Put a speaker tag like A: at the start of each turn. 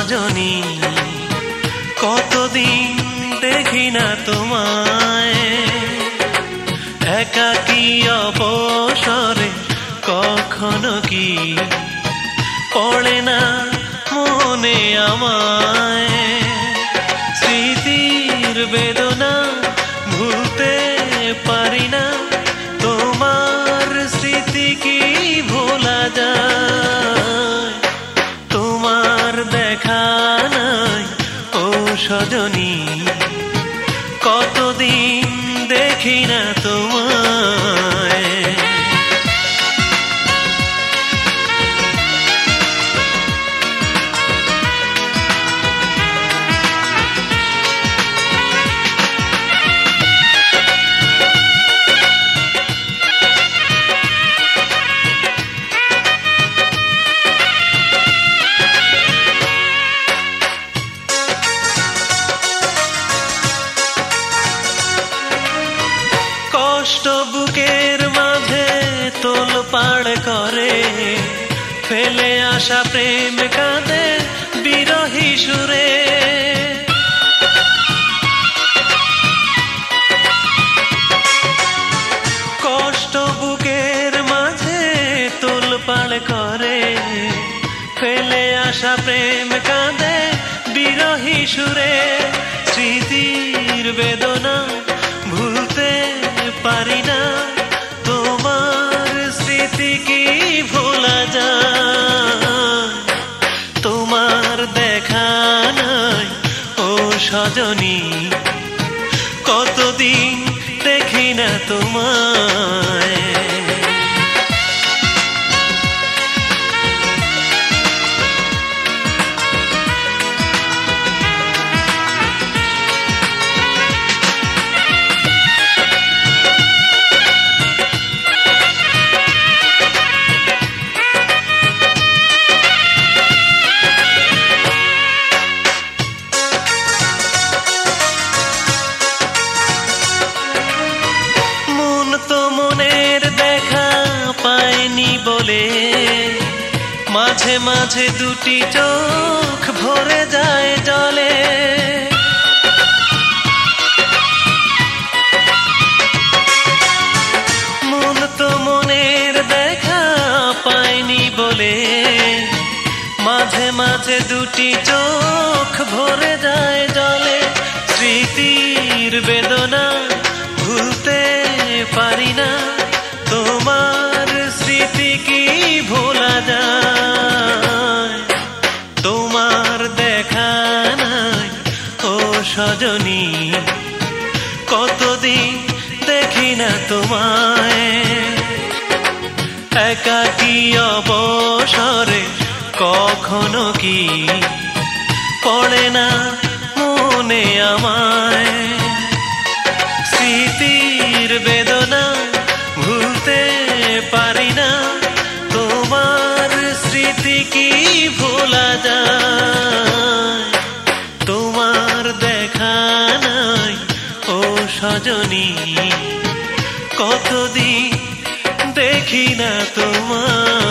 A: সজনী, কতদিন দেখি না তোমায়। একাকী অবসরে কখনো কি পড়ে না মনে আমায়। স্মৃতির বেদনা ভুলতে পারি না, তোমার স্মৃতি কি ভোলা যায়? তোমার দেখা নাই ও সজনী, কতদিন দেখি না তোমায়। কষ্ট বুকের মাঝে তোলপাড় করে, ফেলে আসা প্রেম কাঁদে বিরহী সুরে। কষ্ট বুকের মাঝে তোলপাড় করে, ফেলে আসা প্রেম কাঁদে বিরহী সুরে। স্মৃতির বেদনা ভুলতে পারি না, তোমার স্মৃতি কি ভোলা যায়? তোমার দেখা নাই ও সজনী, কতদিন দেখি না তোমায়। পাইনি বলে মাঝে মাঝে দুটি চোখ ভরে যায় জলে। মন তো মনের দেখা পাইনি বলে মাঝে মাঝে দুটি চোখ ভরে যায় জলে। স্মৃতির বেদনা ভুলতে পারি না, তোমার স্মৃতি কি ভোলা যায়? তোমার দেখা নাই ও সজনী, কতদিন দেখি না তোমায়। একাকী অবসরে কখনো কি পড়ে না মনে আমায়। স্মৃতির বেদনা ভুলতে পারি না, তোমার স্মৃতি কি ভোলা যায়? তোমার দেখা নাই ও সজনী, কতদিন দেখি না তোমার।